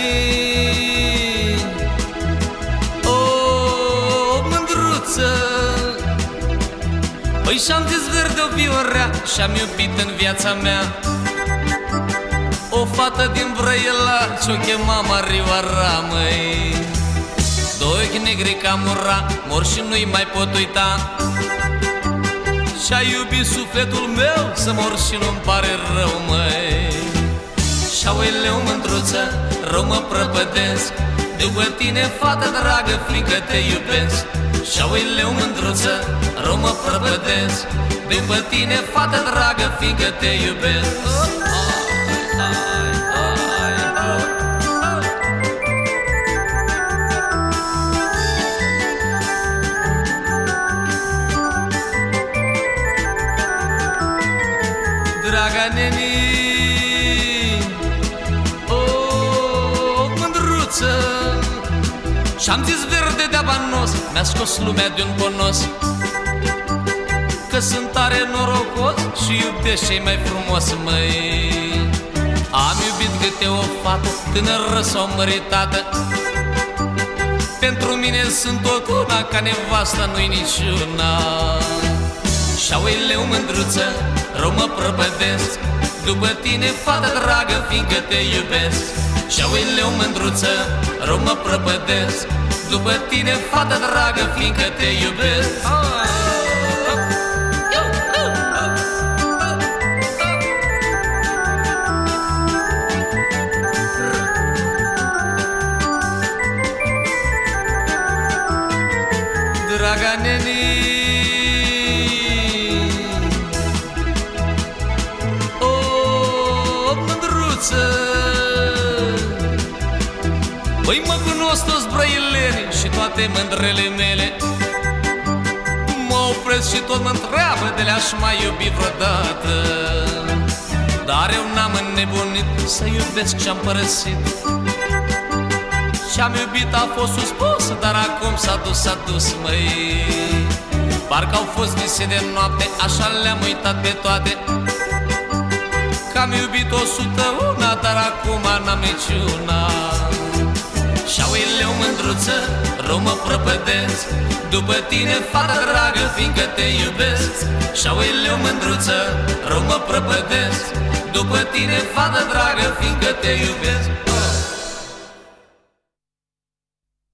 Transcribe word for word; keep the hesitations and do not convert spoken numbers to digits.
nenii, o mândruță. Păi și-am zis verde-o viorea și-am iubit în viața mea o fată din Brăila ce-o chema Marioara, măi. Doi ochi negri ca mura, mor și nu-i mai pot uita. Și-a iubit sufletul meu să mor și nu-mi pare rău, măi. Și-aoleu mândruță, rău mă prăpădesc după tine, fată dragă, fiindcă te iubesc. Și-aoleu mândruță, rău mă prăpădesc după tine, fată dragă, fiindcă te iubesc. Draga nenii, o mândruță, și-am zis verde de abanos, mi-a scos lumea de-un ponos, că sunt tare norocos și iubesc cei mai frumos, măi. Am iubit câte o fată tânără sau măritată, pentru mine sunt tot una, ca nevasta nu-i niciuna. Și-aoleu mândruță, rău mă prăpădesc după tine, fată dragă, fiindcă te iubesc. Și-aoleu mândruță, rău mă prăpădesc după tine, fată dragă, fiindcă te iubesc. Draga nenii, păi mă cunosc toți brăilenii și toate mândrele mele, mă opresc și tot mă întreabă de le-aș mai iubi vreodată. Dar eu n-am înnebunit să iubesc ce-am părăsit. Ce-am iubit a fost suspus, dar acum s-a dus, s-a dus, măi. Parcă au fost vise de noapte, așa le-am uitat pe toate. Că-am iubit o sută una, dar acum n-am niciuna. Și-aoleu mândruță, rău mă prăpădesc după tine, fată dragă, fiindcă te iubesc. Și-aoleu mândruță, rău mă prăpădesc după tine, fată dragă, fiindcă te iubesc.